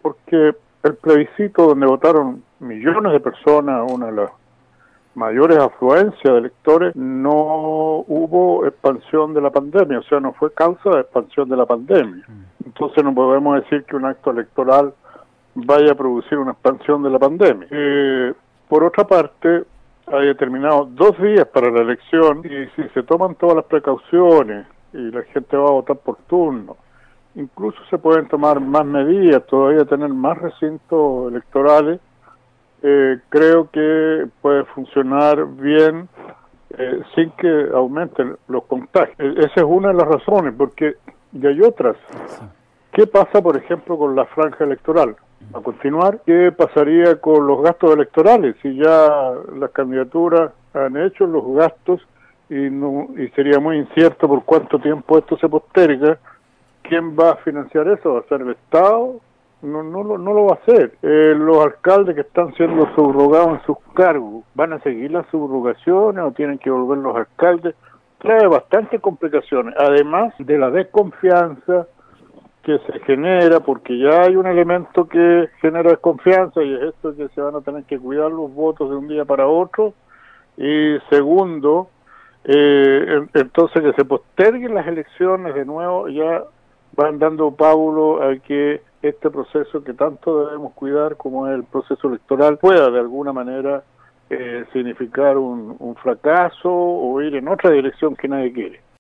porque el plebiscito donde votaron millones de personas, una de las mayores afluencias de electores, no hubo expansión de la pandemia, o sea, no fue causa de expansión de la pandemia. Entonces no podemos decir que un acto electoral vaya a producir una expansión de la pandemia. Por otra parte, hay determinados 2 días para la elección y si se toman todas las precauciones y la gente va a votar por turno, incluso se pueden tomar más medidas, todavía tener más recintos electorales, creo que puede funcionar bien sin que aumenten los contagios. Esa es una de las razones, porque y hay otras. ¿Qué pasa, por ejemplo, con la franja electoral? A continuar, ¿qué pasaría con los gastos electorales? Si ya las candidaturas han hecho los gastos y sería muy incierto por cuánto tiempo esto se posterga, ¿quién va a financiar eso? ¿Va a ser el Estado? No lo va a hacer. Los alcaldes que están siendo subrogados en sus cargos, ¿van a seguir las subrogaciones o tienen que volver los alcaldes? Trae bastantes complicaciones, además de la desconfianza que se genera, porque ya hay un elemento que genera desconfianza y es esto que se van a tener que cuidar los votos de un día para otro, y segundo, entonces que se posterguen las elecciones de nuevo, ya van dando pábulo a que este proceso que tanto debemos cuidar como es el proceso electoral pueda de alguna manera significar un fracaso o ir en otra dirección que nadie quiere.